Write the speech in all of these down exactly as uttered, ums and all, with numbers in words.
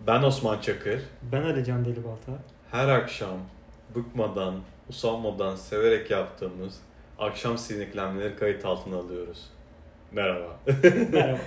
Ben Osman Çakır. Ben Alican Delibalta. Her akşam bıkmadan, usanmadan, severek yaptığımız akşam sineklenmeleri kayıt altına alıyoruz. Merhaba. Merhaba.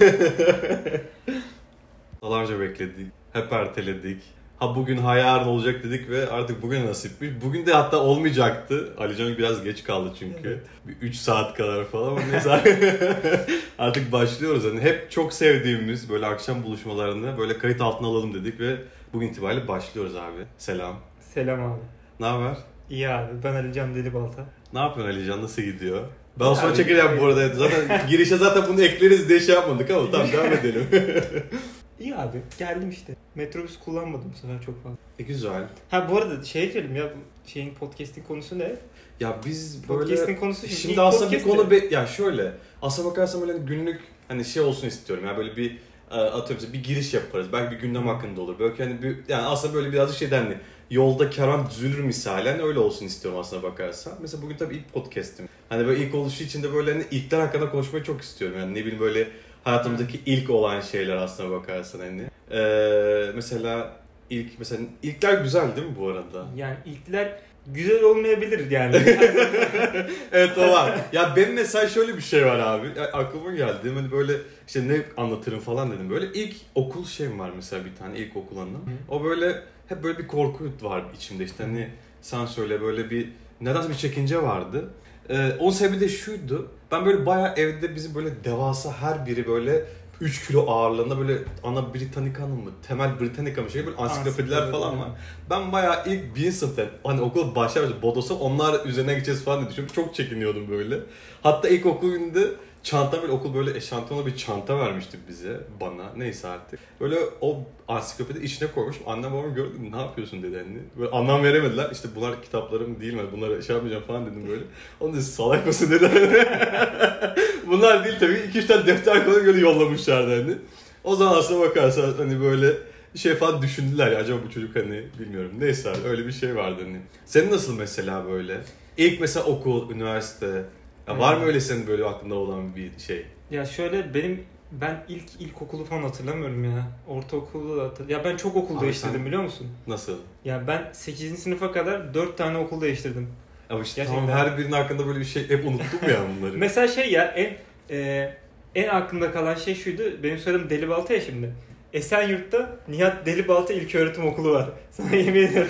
Yıllarca bekledik, hep erteledik. Ha bugün ha yarın olacak dedik ve artık bugüne nasipmiş. Bugün de hatta olmayacaktı. Alican biraz geç kaldı çünkü. Evet. Bir üç saat kadar falan ama neyse artık başlıyoruz. Yani hep çok sevdiğimiz böyle akşam buluşmalarını böyle kayıt altına alalım dedik ve bugün itibariyle başlıyoruz abi. Selam. Selam abi. Ne haber? İyi abi. Ben Alican Delibalta. Ne yapıyorsun Alican? Nasıl gidiyor? Ben Osman Çakır yap bu arada. Zaten girişe zaten bunu ekleriz diye şey yapmadık ama tamam devam edelim. İyi abi. Geldim işte. Metrobüs kullanmadım bu sefer çok fazla. E güzel. Ha bu arada şey diyelim ya, bu şeyin podcast'in konusu ne? Ya biz böyle... Podcast'in konusu şimdi, şimdi aslında bir konu... Be... Ya şöyle. Aslına bakarsan böyle günlük hani şey olsun istiyorum. Yani böyle bir atıyorum bir giriş yaparız. Belki bir gündem hakkında olur. Böyle hani bir, yani aslında böyle birazcık şeyden hani yolda kervan düzülür misalen öyle olsun istiyorum aslına bakarsan. Mesela bugün tabii ilk podcast'im. Hani böyle ilk oluşu için de böyle hani ilkler hakkında konuşmayı çok istiyorum. Yani ne bileyim böyle hayatımızdaki ilk olan şeyler aslına bakarsan hani. Ee, mesela ilk mesela ilkler güzel değil mi bu arada? Yani ilkler güzel olmayabilir yani. Evet o var. Ya benim mesela şöyle bir şey var abi. Ya, aklıma geldi. Hani böyle işte ne anlatırım falan dedim. Böyle ilk okul şeyim var mesela bir tane ilk okul anım. O böyle hep böyle bir korku var içimde işte hani sen söyle böyle bir nedense bir çekince vardı. Ee, onun sebebi de şuydu. Ben böyle bayağı evde bizim böyle devasa her biri böyle üç kilo ağırlığında böyle ana Britannica mı, temel Britannica mı şey böyle ansiklopediler falan var. Ben bayağı ilk birinci sınıfta hani okul başlar Bodos'a onlar üzerine gideceğiz falan diye düşünüyorum. Çok çekiniyordum böyle. Hatta ilk okul gününde çanta böyle okul böyle eşantiyonlu bir çanta vermişti bize bana neyse artık. Böyle o ansiklopedi içine koymuş. Annem babam gördü ne yapıyorsun dedi hani. Böyle anlam veremediler. İşte bunlar kitaplarım değil mi? Bunları şey yapmayacağım falan dedim böyle. Onu dedi salak mısın dedi. Bunlar değil tabii. iki üç tane defter koyup böyle yollamışlardı hani. O zaman aslına bakarsan hani böyle şey falan düşündüler ya acaba bu çocuk hani bilmiyorum. Neyse abi, öyle bir şey vardı hani. Senin nasıl mesela böyle? İlk mesela okul, üniversite. Ya var mı öyle senin böyle aklında olan bir şey? Ya şöyle benim ben ilk ilkokulu falan hatırlamıyorum ya. Ortaokulu da hatırlamıyorum. Ya ben çok okul Abi değiştirdim sen... biliyor musun? Nasıl? Ya ben sekizinci sınıfa kadar dört tane okul değiştirdim. Ama işte gerçekten... tamam her birinin hakkında böyle bir şey hep unuttum ya bunları. Mesela şey ya en e, en aklımda kalan şey şuydu. Benim soyadım Delibalta ya şimdi. Esenyurt'ta Nihat Delibalta İlköğretim Okulu var. Sana yemin ediyorum.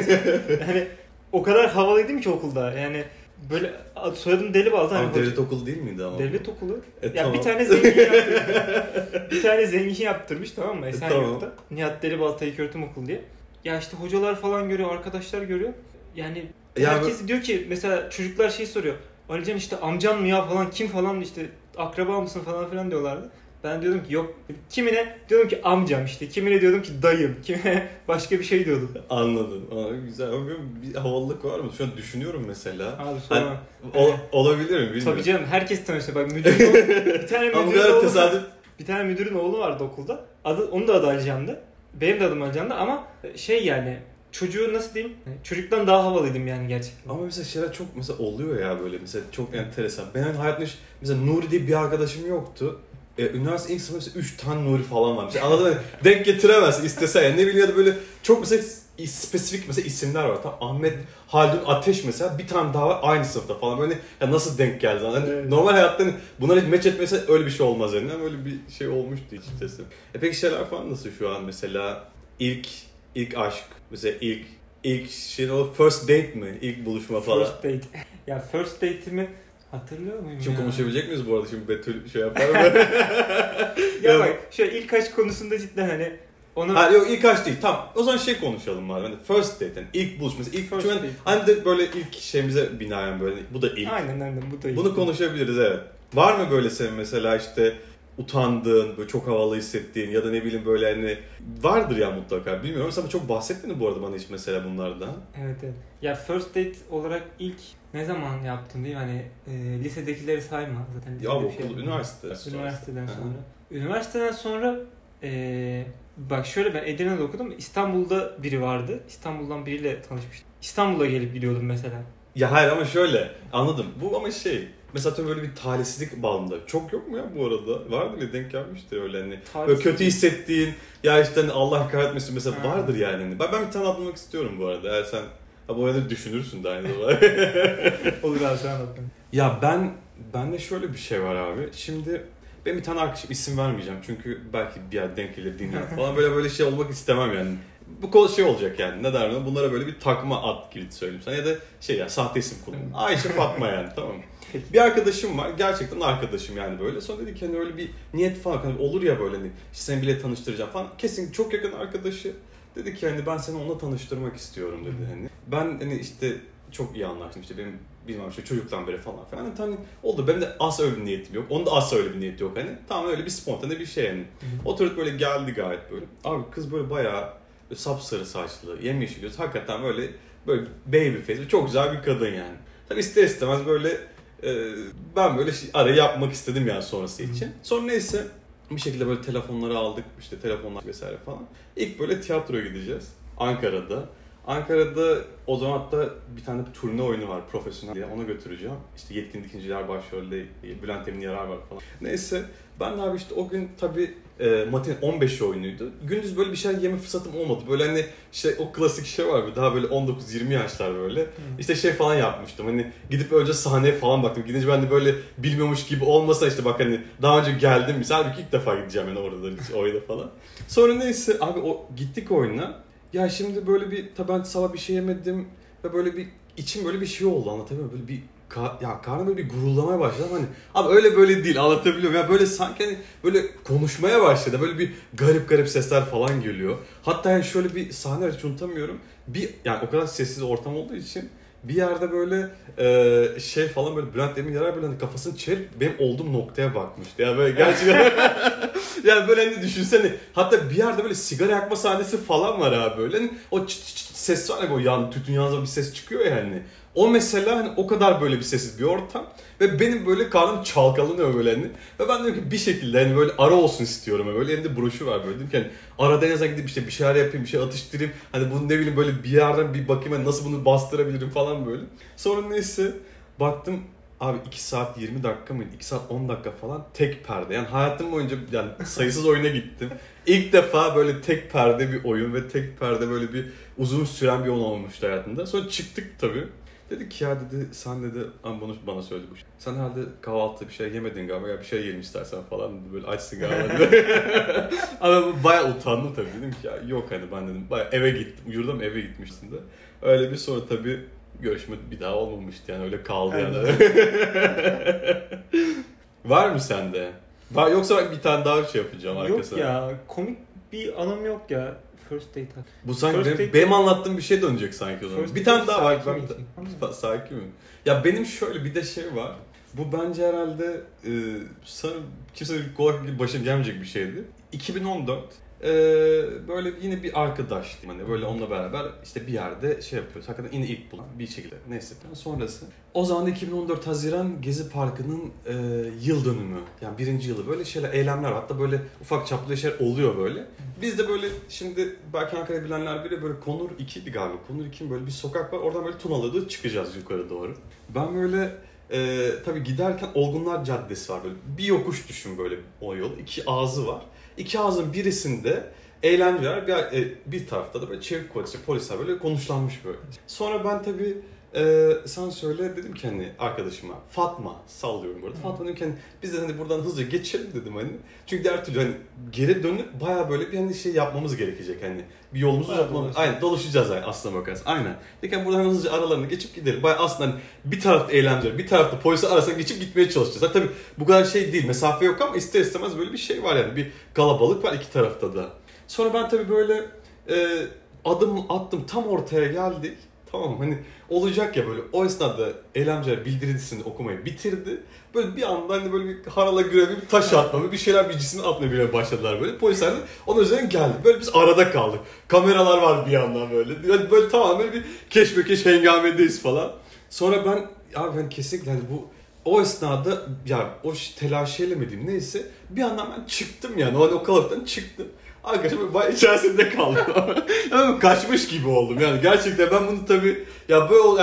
Yani o kadar havalıydım ki okulda. Yani böyle soyadım Delibalta. Ama hani devlet hoca... okulu değil miydi ama? Devlet okulu. E, ya tamam. bir tane zengin yaptırmış. bir tane zengin yaptırmış tamam mı? Esenyurt'ta. E, tamam. Nihat Delibalta İlköğretim Okulu diye. Ya işte hocalar falan görüyor, arkadaşlar görüyor. Yani ya herkes ben... diyor ki mesela çocuklar şey soruyor. Alican işte amcan mı ya falan kim falan işte akraba mısın falan filan diyorlardı. Ben diyordum ki yok. Kimine diyordum ki amcam işte. Kimine diyordum ki dayım. Kimine başka bir şey diyordum. Anladım. Aa, güzel. Ama bir havalılık var mı? Şu an düşünüyorum mesela. Abi sonra... Hani, o, olabilir mi bilmiyorum. Tabii canım. Herkes tanıyorsa. Bak müdürün oğlu, bir tane müdürün oğlu tesadüf. Bir tane müdürün oğlu vardı okulda. Adı, onun da adı Alican'dı. Benim de adım Alican'dı ama şey yani çocuğu nasıl diyeyim? Çocuktan daha havalıydım yani gerçekten. Ama mesela şeyler çok mesela oluyor ya böyle mesela çok enteresan. Benim hayatımda mesela Nuri diye bir arkadaşım yoktu. E, üniversite ilk sınıfta mesela üç tane Nuri falan var. Mesela anladın mı? Denk getiremezsin istesen yani ne bileyim ya da böyle çok mesela spesifik mesela isimler var. Tamam Ahmet Haldun Ateş mesela bir tane daha var aynı sınıfta falan böyle ya nasıl denk geldi yani evet. Normal hayatta hani bunları hiç match etmese öyle bir şey olmaz yani. yani öyle bir şey olmuştu açıkçası. E peki şeyler falan nasıl şu an mesela ilk ilk aşk mesela ilk ilk şey o first date mi? İlk buluşma falan. First date. Ya first date'imi hatırlıyor muyum Şimdi ya? konuşabilecek miyiz bu arada? Şimdi Betül şey yapar mı? ya bak şöyle ilk aşk konusunda cidden hani onu... Ha yok ilk aşk değil. Tamam. O zaman şey konuşalım madem. Hani first date yani ilk buluşması. İlk first date. Hani de böyle ilk şeyimize binaen böyle bu da ilk. Aynen aynen bu da ilk. Bunu konuşabiliriz evet. Var mı böyle senin mesela işte utandığın, böyle çok havalı hissettiğin ya da ne bileyim böyle hani vardır ya mutlaka. Bilmiyorum ama çok bahsetmedin bu arada bana hiç mesela bunlardan. Evet evet. Ya first date olarak ilk ne zaman yaptın değil mi? Hani e, lisedekileri sayma zaten. Ya okul, şey üniversite. Üniversiteden sonra. Hı-hı. Üniversiteden sonra e, bak şöyle ben Edirne'de okudum. İstanbul'da biri vardı. İstanbul'dan biriyle tanışmıştım. İstanbul'a gelip gidiyordum mesela. Ya hayır ama şöyle anladım. Bu ama şey mesela tabii böyle bir talihsizlik bağında. Çok yok mu ya bu arada? Vardır ya, denk gelmiştir öyle hani. Talihsiz Böyle kötü hissettiğin, ya işte hani Allah kahretmesin mesela ha. vardır yani. Hani. Ben, ben bir tane atlamak istiyorum bu arada. Eğer sen ha, bu arada düşünürsün de aynı zamanda. Olur abi, sen anlatın. Ya ben, bende şöyle bir şey var abi. Şimdi ben bir tane arkadaşım, isim vermeyeceğim çünkü belki bir yer denk gelir dinler falan, böyle böyle şey olmak istemem yani. Bu kol şey olacak yani, ne derler, bunlara böyle bir takma ad gibi söyleyeyim sana ya da şey ya, sahte isim kullan. Ayşe Fatma yani, tamam mı? Bir arkadaşım var, gerçekten arkadaşım yani böyle. Sonra dedi ki hani öyle bir niyet falan hani olur ya böyle hani işte seni bile tanıştıracağım falan. Kesin çok yakın arkadaşı. Dedi ki hani ben seni onunla tanıştırmak istiyorum dedi hani. Ben hani işte çok iyi anlaştım işte, benim bilmem işte çocuktan beri falan filan. Hani, hani oldu, benim de asla öyle bir niyetim yok. Onun da asla öyle bir niyeti yok hani. Tamam, öyle bir spontane bir şey yani. Oturduk böyle, geldi gayet böyle. Abi kız böyle bayağı böyle sapsarı saçlı, yemyeşil göz. Hakikaten böyle böyle baby face, çok güzel bir kadın yani. Tabii ister istemez böyle e, ben böyle şey, arayı yapmak istedim yani sonrası için. Sonra neyse bir şekilde böyle telefonları aldık, işte telefonlar vesaire falan. İlk böyle tiyatroya gideceğiz Ankara'da. Ankara'da o zaman hatta bir tane bir turne oyunu var, profesyonel diye, ona götüreceğim. İşte Yetkin Dikinciler başrolde, Bülent Emin Yarar var falan. Neyse ben de abi işte o gün tabii e, matin on beş oyunuydu. Gündüz böyle bir şey yeme fırsatım olmadı. Böyle hani şey, o klasik şey var bir daha böyle on dokuz yirmi yaşlar böyle. Hmm. İşte şey falan yapmıştım. Hani gidip önce sahneye falan baktım. Gidince ben de böyle bilmiyormuş gibi olmasa işte bak hani daha önce geldim mesela, halbuki ilk defa gideceğim yani orada oyuna falan. Sonra neyse abi o gittik oyuna. Ya şimdi böyle bir, tabii ben sabah bir şey yemedim ve böyle bir içim böyle bir şey oldu, anlatabiliyor muyum? Böyle bir ka- ya karnım böyle bir gurullamaya başladı hani, abi öyle böyle değil, anlatabiliyor muyum? Ya böyle sanki hani böyle konuşmaya başladı, böyle bir garip garip sesler falan geliyor. Hatta yani şöyle bir sahne hiç unutamıyorum. Bir yani o kadar sessiz ortam olduğu için bir yerde böyle e, şey falan böyle Bülent Emin Yarar böyle hani kafasını çevirip benim olduğum noktaya bakmıştı. Yani böyle gerçekten yani böyle hani düşünsene, hatta bir yerde böyle sigara yakma sahnesi falan var abi böyle. Hani o çıt çıt çıt ses var ya, o yan tütün yanında bir ses çıkıyor yani. O mesela hani o kadar böyle bir sessiz bir ortam ve benim böyle karnım çalkalanıyor böyle hani. Ve ben diyorum ki bir şekilde hani böyle ara olsun istiyorum. Yani böyle elimde broşür var böyle, dedim ki hani arada en azından gidip işte bir şeyler yapayım, bir şey atıştırayım. Hani bunu ne bileyim böyle bir yerden bir bakayım hani nasıl bunu bastırabilirim falan böyle. Sonra neyse baktım abi iki saat yirmi dakika mıydı? iki saat on dakika falan tek perde. Yani hayatım boyunca yani sayısız oyuna gittim. İlk defa böyle tek perde bir oyun ve tek perde böyle bir uzun süren bir oyun olmuştu hayatımda. Sonra çıktık tabii. Dedi ki ya dedi, sen dedi, ama bunu bana söyledi bu şey. Sen herhalde kahvaltıda bir şey yemedin galiba, ya bir şey yiyelim istersen falan dedi, böyle açsın galiba dedi. Ama bayağı utandım tabii, dedim ki ya yok hani ben dedim bayağı eve gittim, yurdum eve gitmiştim de. Öyle bir sonra tabii görüşme bir daha olmamıştı yani, öyle kaldı yani. Var mı sende? Var, yoksa ben bir tane daha şey yapacağım arkasına. Yok ya, komik bir anım yok ya. First date. Bu sanki First benim, date benim anlattığım bir şey dönecek sanki o zaman. First bir tane daha var. Ben sakin mi? Ya benim şöyle bir de şey var. Bu bence herhalde e, sanırım kimse kolay gibi başına gelmeyecek bir şeydi. iki bin on dört e, böyle yine bir arkadaştım. Hani böyle onunla beraber işte bir yerde şey yapıyoruz. Hakikaten yine ilk bulan bir şekilde. Neyse. Sonrası. O zaman da iki bin on dört Haziran Gezi Parkı'nın e, yıl dönümü. Yani birinci yılı, böyle şeyler, eylemler, hatta böyle ufak çaplı şeyler oluyor böyle. Biz de böyle şimdi belki Ankara'yı bilenler bile böyle Konur iki'ydi galiba. Konur iki'nin böyle bir sokak var. Oradan böyle Tunalı'da çıkacağız yukarı doğru. Ben böyle e, tabii giderken Olgunlar Caddesi var böyle. Bir yokuş düşün böyle o yol. İki ağzı var. İki ağzın birisinde eğlenceler, bir, e, bir tarafta da böyle çevik kuvvetçi polisler böyle konuşlanmış böyle. Sonra ben tabii Ee, sen söyle dedim ki hani arkadaşıma, Fatma sallıyorum burada. Fatma dedim ki hani biz de hani buradan hızlıca geçelim dedim hani. Çünkü diğer türlü hani geri dönüp baya böyle bir hani şey yapmamız gerekecek hani. Bir yolumuzu uzatmamız. Aynen, dolaşacağız yani aslına bakarsan. Aynen. Dedim buradan hızlıca aralarını geçip gidelim. Baya aslında hani bir tarafta eğlence, bir tarafta polisi arasına geçip gitmeye çalışacağız. Yani tabii bu kadar şey değil, mesafe yok ama ister istemez böyle bir şey var yani. Bir kalabalık var iki tarafta da. Sonra ben tabii böyle e, adım attım, tam ortaya geldik. Tamam hani olacak ya böyle, o esnada eylemciler bildirisini okumayı bitirdi. Böyle bir anda hani böyle bir harala göre bir taş atmamı, bir şeyler bir cisim atmaya bile başladılar böyle. Polisler de onun üzerine geldi. Böyle biz arada kaldık. Kameralar var bir yandan böyle. Böyle, böyle tamamen bir keşmekeş hengamedeyiz falan. Sonra ben abi ben kesinlikle hani bu o esnada ya o telaşeyle mi diyeyim neyse bir yandan ben çıktım yani o, o kalabalıktan çıktım. Arkadaşım bayağı içerisinde kaldım. Yani kaçmış gibi oldum yani gerçekten ben bunu tabii ya böyle yani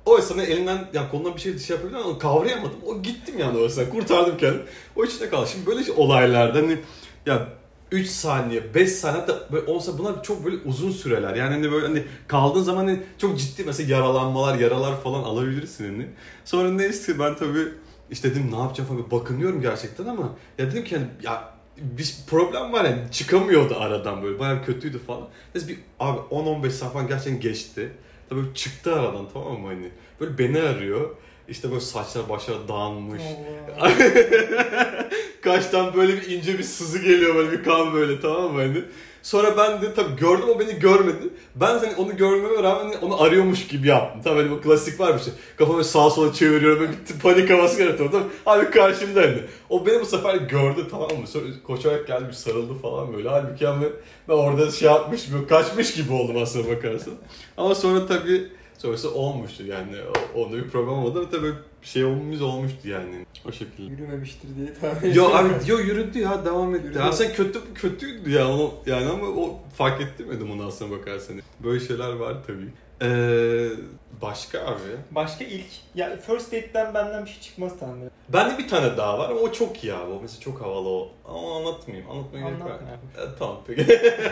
O esnada elinden yani kolundan bir şey şey yapabilirim ama kavrayamadım. O gittim yani o esnada. Kurtardım kendimi. O içinde kaldı. Şimdi böyle olaylarda hani ya üç saniye, beş saniye hatta böyle olsa bunlar çok böyle uzun süreler. Yani hani böyle hani kaldığın zaman hani çok ciddi mesela yaralanmalar, yaralar falan alabilirsin hani. Sonra neyse ben tabii işte dedim ne yapacağım falan bakınıyorum gerçekten ama ya dedim ki hani ya bir problem var yani çıkamıyordu aradan böyle bayağı kötüydü falan. Neyse bir abi on on beş saat falan gerçekten geçti. Tabii böyle çıktı aradan tamam mı hani böyle beni arıyor. İşte böyle saçlar başa dağılmış. Kaştan böyle bir ince bir sızı geliyor böyle bir kan böyle tamam mı hani. Sonra ben de tabii gördüm o beni görmedi. Ben hani onu görmeme rağmen onu arıyormuş gibi yaptım. Tabii hani bu klasik var bir şey. Kafamı sağa sola çeviriyorum böyle bir panik havası yaratıyorum. Abi karşımda hani. O beni bu sefer gördü tamam mı? Sonra koşarak gelmiş sarıldı falan böyle. Halbuki ben, ben orada şey yapmış böyle kaçmış gibi oldum aslına bakarsın. Ama sonra tabii sonrası olmuştu yani. Onda bir problem olmadı ama tabii bir şey olmamız olmuştu yani. O şekilde. Yürümemiştir diye tahmin ediyorum. Yo abi yo yürüdü ya devam etti. Ya sen kötü kötüydü ya onu yani ama o fark ettirmedim onu aslına bakarsan. Böyle şeyler var tabii. Ee, başka abi. Başka ilk ya first date'den benden bir şey çıkmaz tahmin ediyorum. Bende bir tane daha var ama o çok iyi abi. O mesela çok havalı o. Ama anlatmayayım. Anlatmaya gerek var. Ee, tamam peki.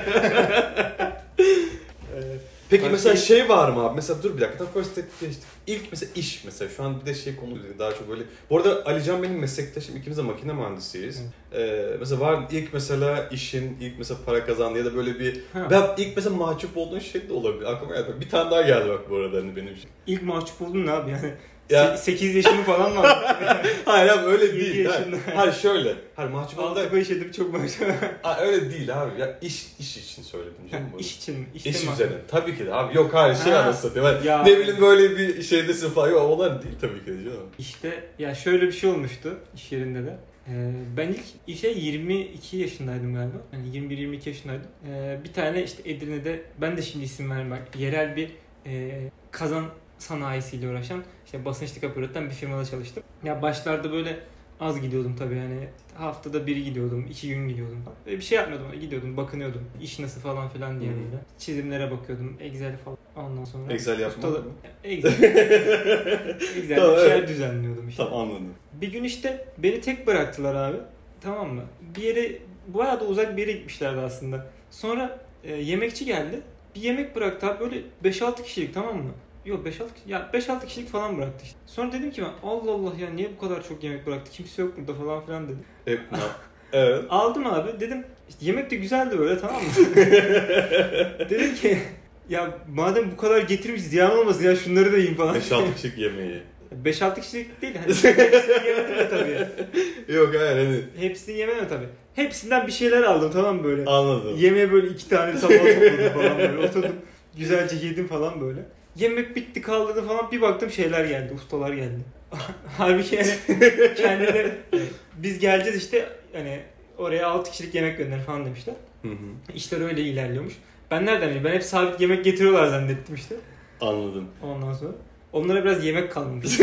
Evet. Peki Ben mesela şey... şey var mı abi? Mesela dur bir dakika. Tam first date geçtik. İlk mesela iş mesela. Şu an bir de şey konu daha çok böyle. Bu arada Alican benim meslektaşım. İkimiz de makine mühendisiyiz. Ee, mesela var ilk mesela işin, ilk mesela para kazandı ya da böyle bir... Ha. Ben ilk mesela mahcup olduğun şey de olabilir. Aklıma geldi. Bir tane daha geldi bak bu arada hani benim için. İlk mahcup oldun ne abi yani? Ya. sekiz yaşını falan var. Hayır abi öyle değil. Hayır, hayır şöyle. Hayır mahcup oldu. altı beş edip çok mahcup. Hayır öyle değil abi. Ya iş iş için söyledim canım bunu. İş için mi? İş üzerine. Tabii ki de abi. Yok hayır şey anlatayım. Ya. Ne bileyim böyle bir şeydesin falan. Yok onlar değil tabii ki de canım. İşte ya şöyle bir şey olmuştu iş yerinde de. Ee, ben ilk işe yirmi iki yaşındaydım galiba. Yani yirmi bir yirmi iki yaşındaydım. Ee, bir tane işte Edirne'de ben de şimdi isim vermem. Yerel bir e, kazan sanayisiyle uğraşan işte basınçlı kapı üreten bir firmada çalıştım. Ya başlarda böyle az gidiyordum tabii yani haftada bir gidiyordum, iki gün gidiyordum falan. Böyle bir şey yapmıyordum, gidiyordum, bakınıyordum. İş nasıl falan filan diye böyle. Çizimlere bakıyordum, Excel falan. Ondan sonra Excel yapmak mı? Excel. Excel'de tamam, bir şeyler evet. düzenliyordum işte. Tamam anladım. Bir gün işte beni tek bıraktılar abi. Tamam mı? Bir yere bayağı da uzak bir yere gitmişlerdi aslında. Sonra e, yemekçi geldi. Bir yemek bıraktı abi böyle beş altı kişilik tamam mı? Yok beş altı ya beş altı kişilik falan bıraktı işte. Sonra dedim ki ben Allah Allah ya niye bu kadar çok yemek bıraktı? Kimse yok burada falan filan dedim. Evet. Evet. Aldım abi dedim işte yemek de güzeldi böyle tamam mı? Dedim ki ya madem bu kadar getirmiş ziyan olmasın ya şunları da yiyeyim falan. beş altı kişilik yemeği. beş altı kişilik değil. Hani hepsini yemedim de tabii. Yok hayır hani. Hepsini yemedim tabii. Hepsinden bir şeyler aldım tamam mı böyle. Anladım. Yemeğe böyle iki tane tabağa topladım falan böyle. Oturdum güzelce yedim falan böyle. Yemek bitti kaldırdı falan bir baktım şeyler geldi. Ustalar geldi. Halbuki yani kendileri biz geleceğiz işte hani oraya altı kişilik yemek gönder falan demişler. Hı hı. İşler öyle ilerliyormuş. Ben nereden bileyim? Ben hep sabit yemek getiriyorlar zannettim işte. Anladım. Ondan sonra onlara biraz yemek kalmamış.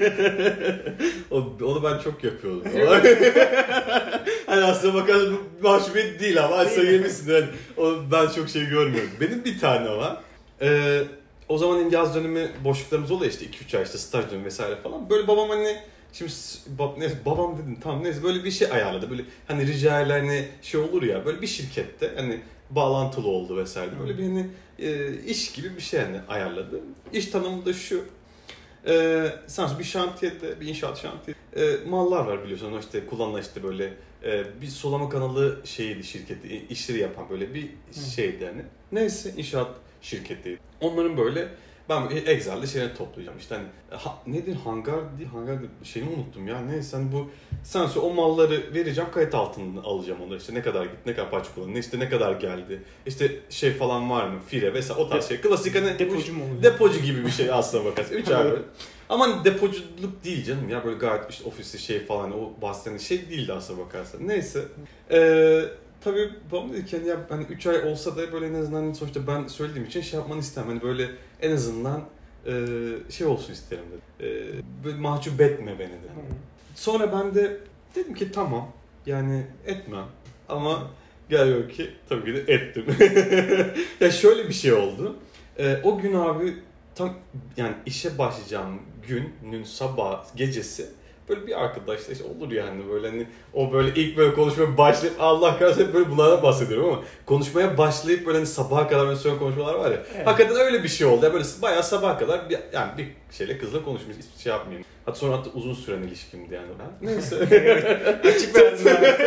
Onu ben çok yapıyordum. Hani aslında bakarsan mahcubiyet değil ama sen yemişsin. Yani, o, ben çok şey görmüyorum. Benim bir tane var. Ee, o zaman yaz dönemi boşluklarımız oluyor işte iki üç ay işte staj dönemi vesaire falan. Böyle babam hani şimdi bab, neyse, babam dedim tamam neyse böyle bir şey ayarladı. Böyle hani rica ile hani şey olur ya böyle bir şirkette hani bağlantılı oldu vesaire. Böyle bir hani e, iş gibi bir şey hani ayarladı. İş tanımı da şu. Ee, sanırım bir şantiyede, bir inşaat şantiyede e, mallar var biliyorsun. İşte kullanılan işte böyle e, bir sulama kanalı şeyiydi şirketi, işleri yapan böyle bir şeydi yani. Neyse inşaat şirketi. Onların böyle ben Excel'de şeyleri toplayacağım işte hani ha, nedir hangar değil hangar şeyini unuttum ya neyse hani bu sen o malları vereceğim kayıt altına alacağım onları işte ne kadar gitti ne kadar parça kullandı işte ne kadar geldi işte şey falan var mı fire vesaire o tarz şey klasik hani depocu mu oluyor? Depocu gibi bir şey aslında bakarsın üç ay böyle. Ama hani depoculuk değil canım ya böyle gayet işte ofiste şey falan o bahseden şey değildi aslında bakarsan neyse. Eee Tabii babam dedi ki hani ya hani üç ay olsa da böyle en azından sonuçta ben söylediğim için şey yapmanı istemem. Hani böyle en azından e, şey olsun isterim dedi. E, böyle mahcup etme beni dedi. Sonra ben de dedim ki tamam yani etmem ama gel ki tabii ki de ettim. Ya şöyle bir şey oldu. E, o gün abi tam yani işe başlayacağım günün sabah gecesi böyle bir arkadaşla işte olur yani böyle hani o böyle ilk böyle konuşmaya başlayıp Allah kahretsin böyle bunlardan bahsediyorum ama konuşmaya başlayıp böyle hani sabaha kadar böyle sonra konuşmalar var ya. Evet. Hakikaten öyle bir şey oldu. Ya böyle bayağı sabaha kadar bir, yani bir şeyle kızla konuşmuş hiçbir şey yapmayayım. Hatta sonra hatta uzun süren ilişkimdi yani ben. Neyse. Açık verdim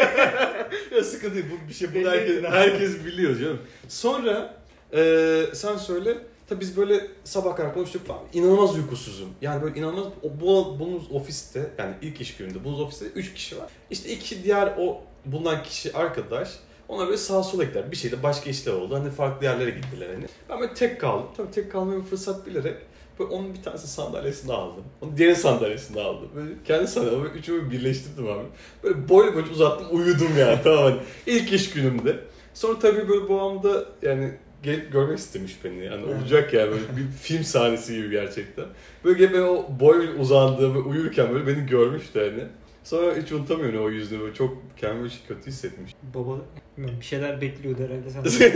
abi. Ya sıkıntı değil. Bu bir şey bunu herkes, herkes biliyor canım. Sonra e, sen söyle. Tabii biz böyle sabah kadar konuştuk falan. İnanılmaz uykusuzum. Yani böyle inanılmaz bu bunun ofiste yani ilk iş gününde bunun ofiste üç kişi var. İşte iki diğer o bulunan kişi arkadaş. Onlar böyle sağa sola gittiler. Bir şeyle başka işler oldu. Hani farklı yerlere gittiler hani. Ben böyle tek kaldım. Tabii tek kalmaya bir fırsat bilerek böyle onun bir tanesi sandalyesini aldım. Onun diğer sandalyesini aldım. Böyle kendi sandalyemi üçümü birleştirdim abi. Böyle boylu boyunca uzattım uyudum yani tamam hani. İlk iş günümde. Sonra tabii böyle bu anda yani gelip görmek istemiş beni. Yani olacak yani böyle bir film sahnesi gibi gerçekten. Böyle gelip o boy uzandığım ve uyurken böyle beni görmüştü hani. Sonra hiç unutamıyorum o yüzünü böyle çok kendimi kötü hissetmiş. Baba bir şeyler bekliyordu herhalde sen.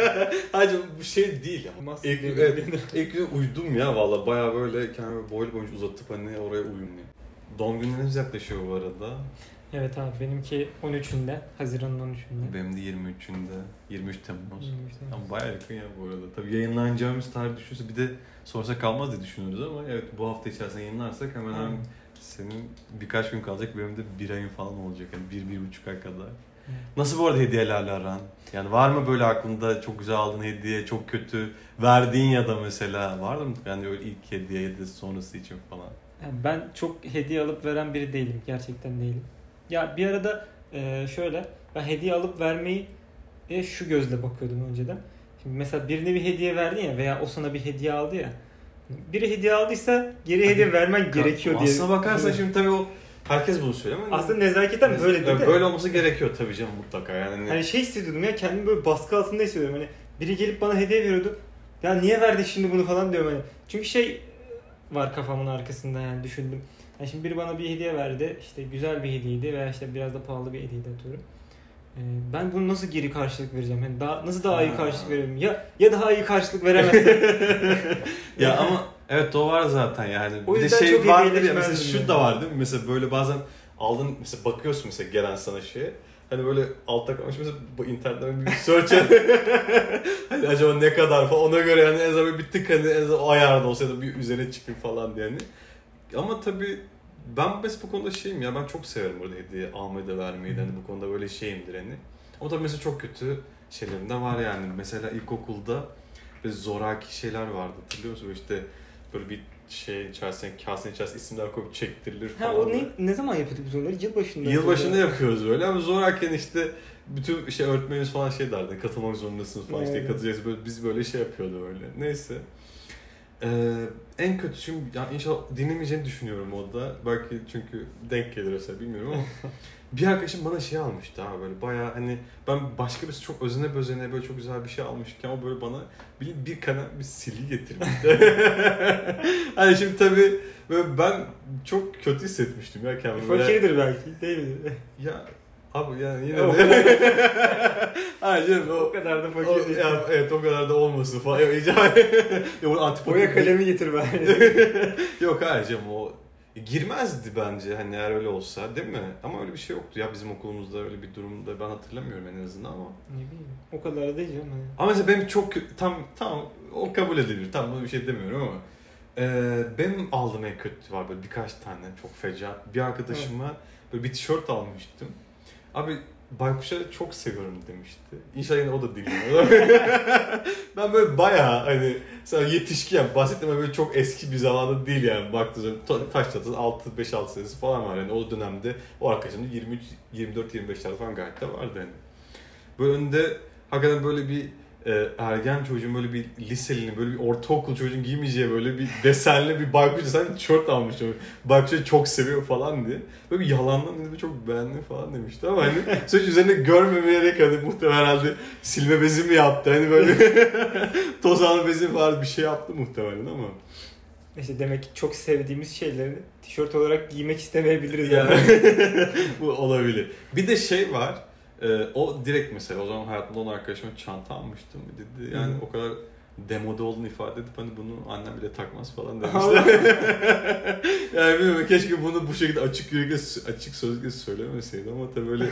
Hacım bu şey değil ama. İlk, evet, ilk gün uyudum ya valla baya böyle kendimi boylu boyunca uzatıp hani oraya uyum diye. Doğum günleriniz yaklaşıyor bu arada. Evet abi benimki on üçünde, Haziran'ın on üçünde. Benim de yirmi üçünde, yirmi üç Temmuz. yirmi üç Temmuz. Ama bayağı yakın ya bu arada. Tabii yayınlanacağımız tarih düşünürse bir de sorsa kalmaz diye düşünürüz ama evet bu hafta içerisinde yayınlarsak hemen hemen hmm. senin birkaç gün kalacak, benim de bir ayın falan olacak yani bir, bir buçuk ay kadar. Hmm. Nasıl bu arada hediyelerle aran? Yani var mı böyle aklında çok güzel aldığın hediye, çok kötü verdiğin ya da mesela var mı? Yani öyle ilk hediye ya da sonrası için falan. Yani ben çok hediye alıp veren biri değilim, gerçekten değilim. Ya bir arada e, şöyle, ben hediye alıp vermeyi e, şu gözle bakıyordum önceden. Şimdi mesela birine bir hediye verdin ya veya o sana bir hediye aldı ya. Biri hediye aldıysa geri hani, hediye vermen gerekiyor diye. Aslına bakarsan şimdi tabii o herkes bunu söylüyor ama aslında nezaketen Nez- böyle değil de. Böyle olması gerekiyor tabii canım mutlaka yani. Hani şey hissediyordum ya, kendimi böyle baskı altında hissediyorum. Hani biri gelip bana hediye veriyordu. Ya niye verdin şimdi bunu falan diyorum hani. Çünkü şey var kafamın arkasında yani düşündüm. Yani şimdi biri bana bir hediye verdi, işte güzel bir hediyeydi veya işte biraz da pahalı bir hediyeydi atıyorum. Ee, ben bunu nasıl geri karşılık vereceğim? Yani daha nasıl daha iyi karşılık veririm? Ya ya daha iyi karşılık veremezsem. Ya ama evet o var zaten yani. O bir de şey vardır ya mesela şu yani. Da var değil mi? Mesela böyle bazen aldın mesela bakıyorsun mesela gelen sana şeye. Hani böyle altta kalmış mesela bu internetten bir search hani acaba ne kadar falan ona göre yani en azından bir tık hani en azından o ayarda olsa da bir üzerine çıkayım falan diye yani. Ama tabii ben mesela bu konuda şeyim ya ben çok severim burada hediye almayı da vermeyi de hani bu konuda böyle şeyimdir hani. Ama tabii mesela çok kötü şeylerim de var yani. Mesela ilkokulda böyle zoraki şeyler vardı hatırlıyor musun? İşte böyle bir şey içerisinde kasenin içerisinde isimler koyup çektirilir falan. Ha o ne, ne zaman yapıyorduk biz onları? Yılbaşında. Yılbaşında yapıyoruz böyle ama zorarken işte bütün şey öğretmenimiz falan şey derdi katılmak zorundasınız falan işte katılacaksınız böyle biz böyle şey yapıyordu öyle. Neyse. Ee, en kötü şimdi yani inşallah dinlemeyeceğini düşünüyorum o da. Belki çünkü denk gelir mesela bilmiyorum ama bir arkadaşım bana şey almıştı ha böyle bayağı hani ben başka birisi çok özene bözene böyle çok güzel bir şey almışken o böyle bana bir, bir kalem bir silgi getirmişti. Hani şimdi tabii böyle ben çok kötü hissetmiştim ya kendimi. Fakirdir belki değil mi? Ya abi yani yine de hayır canım o, o kadar da fakir o, değil. Ya, evet o kadar da olmasın falan. Ya, ya, boya kalemi getir bari. Yok hayır canım o girmezdi bence hani eğer öyle olsa değil mi? Ama öyle bir şey yoktu ya bizim okulumuzda öyle bir durumda ben hatırlamıyorum en azından ama. Ne bileyim o kadar da değil canım. Hani. Ama mesela benim çok tam tam o kabul edilir tam bunu bir şey demiyorum ama e, benim aldığım en kötü var böyle birkaç tane çok feca bir arkadaşıma evet. Böyle bir tişört almıştım. Abi baykuşları çok seviyorum demişti. İnşallah yine o da dinliyor. Ben böyle bayağı hani sana yetişkin yani bahsettim ama böyle çok eski bir zamanda değil yani baktığınız zaman taş çatısı altı beş altı senesi falan var yani o dönemde o arkadaşımda yirmi üç yirmi dört yirmi beşlerde falan gayet de vardı yani. Böyle önünde hakikaten böyle bir e, ergen çocuğun böyle bir liselinin böyle bir ortaokul çocuğun giymeyeceği böyle bir desenli bir baykuş desen tişört almıştım. Baykuşu çok seviyor falan diye. Böyle bir yalandan dedi çok beğendim falan demişti ama hani sonuç üzerinde görmemeyerek hani muhtemelen herhalde silme bezi mi yaptı hani böyle toz alma bezi falan bir şey yaptı muhtemelen ama. İşte demek ki çok sevdiğimiz şeyleri tişört olarak giymek istemeyebiliriz yani. Bu olabilir. Bir de şey var. Ee, o direkt mesela o zaman hayatımda olan arkadaşıma çanta almıştım dedi. Yani Hı-hı. o kadar demode olduğunu ifade edip hani bunu annem bile takmaz falan demişler. Yani bilmiyorum, keşke bunu bu şekilde açık yürekle, açık sözle söylemeseydi ama tabii böyle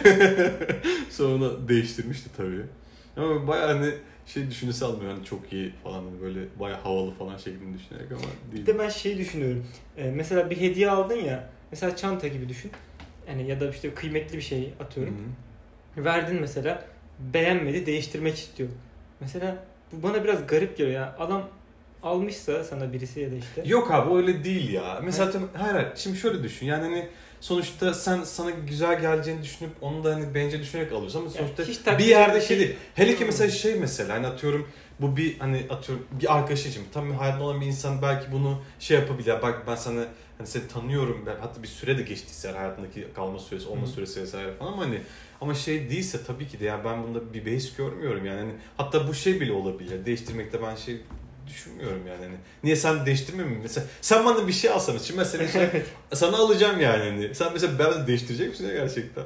sonra değiştirmişti tabii. Ama bayağı hani şey düşüncesi almıyor hani çok iyi falan hani böyle bayağı havalı falan şeklinde düşünerek ama değil. Bir de ben şey düşünüyorum. Ee, mesela bir hediye aldın ya, mesela çanta gibi düşün. Yani ya da işte kıymetli bir şey atıyorum. Hı-hı. Verdin mesela, beğenmedi, değiştirmek istiyor. Mesela bu bana biraz garip geliyor ya. Adam almışsa sana birisi ya da işte. Yok abi öyle değil ya. Mesela evet. hayır, hayır şimdi şöyle düşün. Yani hani sonuçta sen sana güzel geleceğini düşünüp onu da hani bence düşünerek alıyorsun ama sonuçta yani bir yerde şey değil. Hele ki mesela şey mesela hani atıyorum bu bir hani atıyorum bir arkadaş için tam hayatında olan bir insan belki bunu şey yapabilir. Bak ben sana hani seni tanıyorum ben hatta bir süre de geçtiyse hayatındaki kalma süresi, olma süresi vesaire falan ama hani ama şey değilse tabii ki de yani ben bunda bir beis görmüyorum yani hani hatta bu şey bile olabilir. Değiştirmekte ben şey düşünmüyorum yani hani. Niye sen değiştirmiyor musun? Mesela sen bana bir şey alsan şimdi mesela şey, sana alacağım yani hani. Sen mesela ben değiştirecek misin ya gerçekten?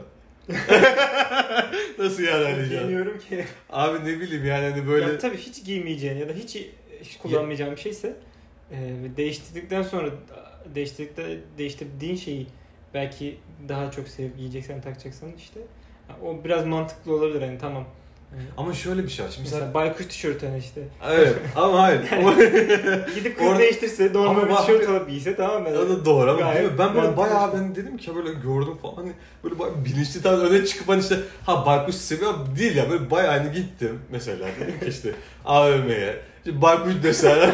Nasıl yani alacağım? Bilmiyorum ki. Abi ne bileyim yani hani böyle. Ya tabii hiç giymeyeceğin ya da hiç, hiç kullanmayacağın ya. bir şeyse e, değiştirdikten sonra değiştirdikten değiştirdiğin şeyi belki daha çok sevip giyeceksen takacaksan işte o biraz mantıklı olabilir yani tamam. Ama şöyle bir şey var. Mesela, mesela baykuş tişörtü hani işte. Evet ama hayır. Yani, gidip kız Or- değiştirse normal bir tişört alıp giyse tamam mı? O da doğru ama değil mi? Ben böyle bayağı ben dedim ki böyle gördüm falan hani böyle bayağı bilinçli tarzda öne çıkıp hani işte ha baykuş seviyor değil ya böyle bayağı hani gittim mesela dedim ki işte A V M'ye işte baykuş desen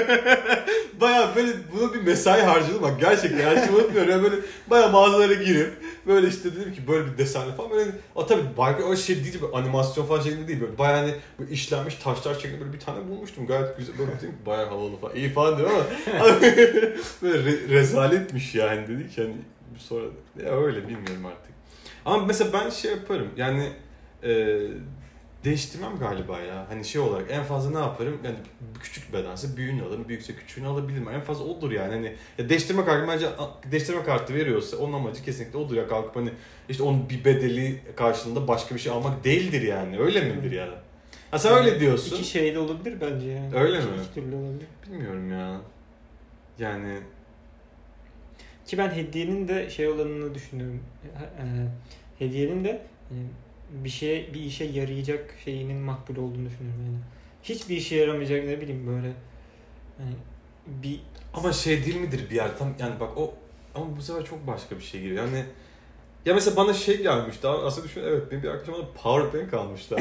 bayağı böyle buna bir mesai harcadım bak gerçekten her şeyi unutmuyorum yani böyle bayağı mağazalara girip böyle işte dedim ki böyle bir desenli falan böyle o tabii baykuş o şey değil böyle animasyon falan şeklinde değil böyle bayağı hani böyle işlenmiş taşlar şeklinde böyle bir tane bulmuştum gayet güzel böyle dedim ki bayağı havalı falan iyi falan diyor ama böyle re- rezaletmiş yani dedik yani sonra ya öyle bilmiyorum artık ama mesela ben şey yaparım yani e, değiştirmem galiba ya. Hani şey olarak en fazla ne yaparım? Yani küçük bedense büyüğünü alırım, büyükse küçüğünü alabilirim. En fazla odur yani. Hani ya değiştirme kartı bence değiştirme kartı veriyorsa onun amacı kesinlikle odur ya. Kalkıp hani işte onun bir bedeli karşılığında başka bir şey almak değildir yani. Öyle midir ya? Ha sen yani öyle diyorsun. İki şey de olabilir bence yani. Öyle iki, mi? İki türlü olabilir. Bilmiyorum ya. Yani ki ben hediyenin de şey olanını düşünüyorum. Hediyenin de bir şeye bir işe yarayacak şeyinin makbul olduğunu düşünüyorum yani. Hiçbir işe yaramayacak ne bileyim böyle hani bir ama şey değil midir bir yer tam yani bak o ama bu sefer çok başka bir şey giriyor. Yani ya mesela bana şey gelmişti aslında düşün evet benim bir arkadaşım bana powerbank almıştı.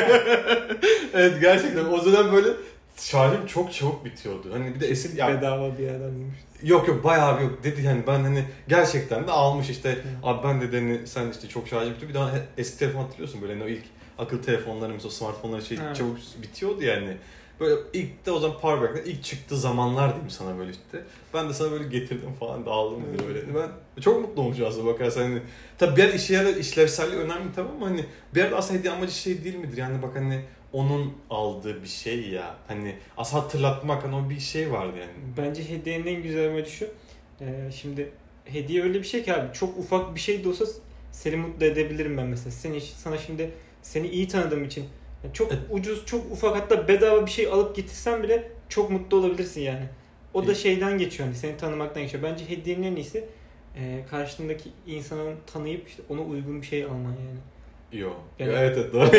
Evet gerçekten o zaman böyle şarjım çok çabuk bitiyordu. Hani bir de eski ya, bedava bir yerden bulmuş. Yok yok bayağı bir yok dedi yani ben hani gerçekten de almış işte Hı. abi ben de hani sen işte çok şarjı bitiyor bir daha eski telefon hatırlıyorsun böyle hani o ilk akıllı telefonların mesela smartfonların şey evet. çabuk bitiyordu yani. Böyle ilk de o zaman powerbank'ın ilk çıktığı zamanlar diyeyim sana böyle işte. Ben de sana böyle getirdim falan da aldım dedi böyle. Ben çok mutlu olmuşum aslında bakarsan hani. Tabii bir yer işe yarar işlevselliği önemli tabii ama hani bir yerde aslında hediye amacı şey değil midir yani bak hani onun aldığı bir şey ya. Hani aslında hatırlatmak hani o bir şey vardı yani. Bence hediyenin en güzel amacı şu. Ee, şimdi hediye öyle bir şey ki abi çok ufak bir şey de olsa seni mutlu edebilirim ben mesela. Seni sana şimdi seni iyi tanıdığım için yani çok evet. ucuz, çok ufak hatta bedava bir şey alıp getirsen bile çok mutlu olabilirsin yani. O da şeyden geçiyor hani seni tanımaktan geçiyor. Bence hediyenin en iyisi e, karşındaki insanın tanıyıp işte ona uygun bir şey alman yani. Yok. Yani... Evet evet doğru.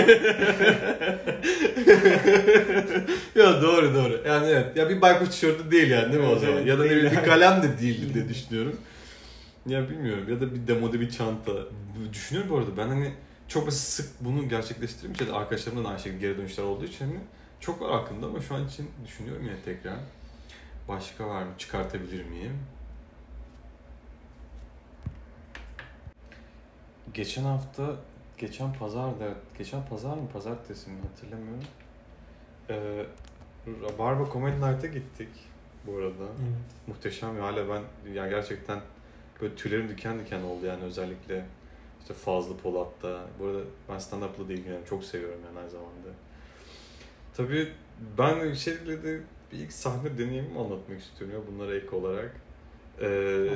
Ya doğru doğru. Yani evet. Ya bir baykuş tişörtü değil yani değil mi evet, o zaman? Evet, ya da ne bir kalem de değildi diye düşünüyorum. Ya bilmiyorum. Ya da bir demode bir çanta. Düşünüyorum bu arada. Ben hani çok sık bunu gerçekleştirdim. Ya da arkadaşlarımdan aynı şekilde geri dönüşler olduğu için hani çok var aklımda ama şu an için düşünüyorum yine tekrar. Başka var mı? Çıkartabilir miyim? Geçen hafta Geçen pazarda, geçen pazar mı pazartesi mi hatırlamıyorum. Ee, Barba Comedy Night'a gittik bu arada. Evet. Muhteşem ve hala ben yani gerçekten böyle tüylerim diken diken oldu yani özellikle işte Fazlı Polat'ta. Bu arada ben stand-up'la da ilgileniyorum. Çok seviyorum yani aynı zamanda. Tabii ben şeyle de bir ilk sahne deneyimimi anlatmak istiyorum ya bunlara ek olarak. Ee,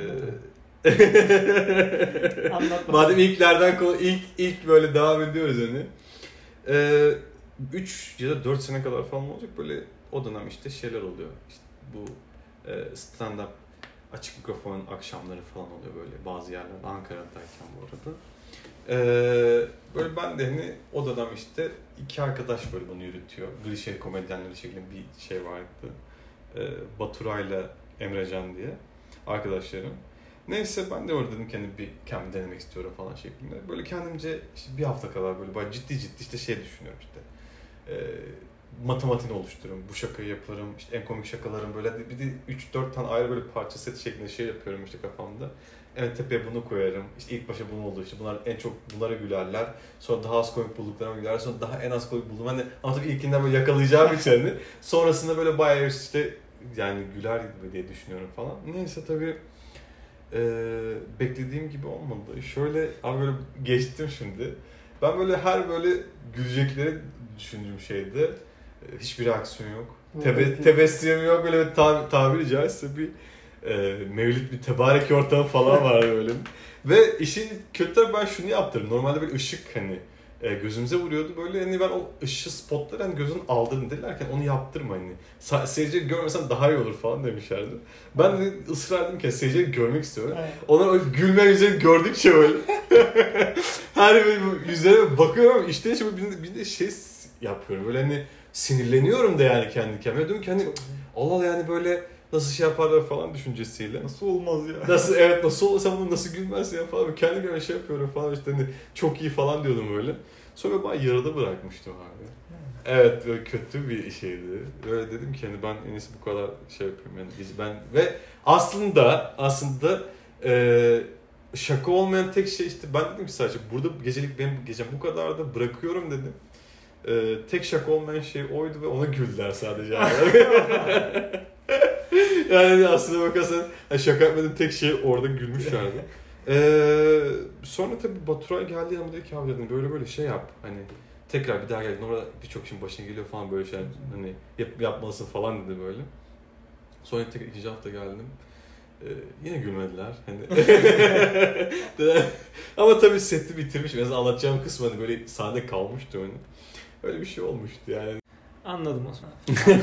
Madem ilklerden ilk ilk böyle devam ediyoruz hani. Ee, üç ya da dört sene kadar falan olacak, böyle o dönem işte şeyler oluyor. İşte bu e, stand-up açık mikrofon akşamları falan oluyor böyle bazı yerlerde, Ankara'dayken bu arada. Ee, böyle ben de hani o dönem işte iki arkadaş böyle bunu yürütüyor. Klişe komedyenleri şeklinde bir şey vardı. Ee, Baturay'la Emrecan diye arkadaşlarım. Neyse ben de orada dedim ki hani bir kendimi denemek istiyorum falan şeklinde. Böyle kendimce işte bir hafta kadar böyle bayağı ciddi ciddi işte şey düşünüyorum işte. Ee, matematiğini oluştururum, bu şakayı yaparım, işte en komik şakalarım böyle bir de üç dört tane ayrı böyle parça set şeklinde şey yapıyorum işte kafamda. En tepeye bunu koyarım, işte ilk başta bunu olur, işte bunlar en çok bunlara gülerler, sonra daha az komik bulduklarıma gülerler, sonra daha en az komik buldum hani, ama tabii ilkinden böyle yakalayacağım içerini, sonrasında böyle bayağı işte yani güler gibi diye düşünüyorum falan. Neyse tabii e, beklediğim gibi olmadı. Şöyle abi böyle geçtim şimdi, ben böyle her böyle gülecekleri düşündüğüm şeyde hiçbir reaksiyon yok. Tebe, tebessüm yok, böyle bir tab- tabiri caizse bir e, mevlüt bir tebarek ortamı falan var böyle. Ve işin kötü tarafı, ben şunu yaptırdım. Normalde böyle ışık hani e, gözümüze vuruyordu. Böyle hani ben o ışığı spotları hani gözün aldırın dedilerken onu yaptırma hani. Sa- seyirciyi görmesen daha iyi olur falan demişlerdi. Ben de ısrar ettim ki seyirciyi görmek istiyorum. Evet. Onlar o gülme yüzlerini gördükçe böyle her böyle yüzlerine bakıyorum ama işte şimdi bir, bir de şey yapıyorum böyle hani sinirleniyorum da yani kendi kendime. Diyorum ki hani Allah Allah yani böyle nasıl şey yaparlar falan düşüncesiyle. Nasıl olmaz ya? Nasıl evet nasıl olsa bunu nasıl gülmez ya falan. Kendi kendime şey yapıyorum falan işte hani çok iyi falan diyordum böyle. Sonra ben yarıda bırakmıştım abi. Evet böyle kötü bir şeydi. Böyle dedim ki hani ben en iyisi bu kadar şey yapayım yani ben ve aslında aslında e, şaka olmayan tek şey işte ben dedim ki sadece burada gecelik benim gecem bu kadar da bırakıyorum dedim. Ee, tek şaka olmayan şey oydu ve ona güldüler sadece. Yani aslında bakarsan şaka yapmadığım tek şey orada gülmüşlerdi. Ee, sonra tabii Baturay geldi yanıma dedi ki abi dedim böyle böyle şey yap hani tekrar bir daha geldin orada birçok şeyin başına geliyor falan böyle şeyler hani yap, yapmalısın falan dedi böyle. Sonra tekrar ikinci hafta geldim. Ee, yine gülmediler. Hani ama tabii seti bitirmiş. Mesela anlatacağım kısmı hani böyle sahne kalmıştı hani. Öyle bir şey olmuştu yani. Anladım Osman.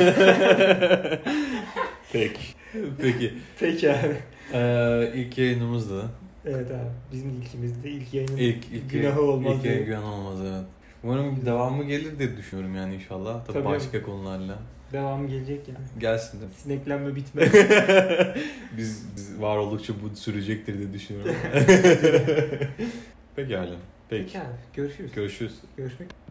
Peki. Peki. Peki abi. Ee, ilk yayınımızdı. Evet abi. Bizim ilkimizde ilk yayının ilk, ilk, günahı olmaz. İlk yayın günahı olmaz evet. Umarım devamı gelir diye düşünüyorum yani inşallah. Tabii, Tabii başka konularla. Devamı gelecek yani. Gelsin de. Sineklenme bitmez. biz, biz var oldukça bu sürecektir diye düşünüyorum. Peki Halen. Peki. Peki abi. Görüşürüz. Görüşürüz. Görüşmek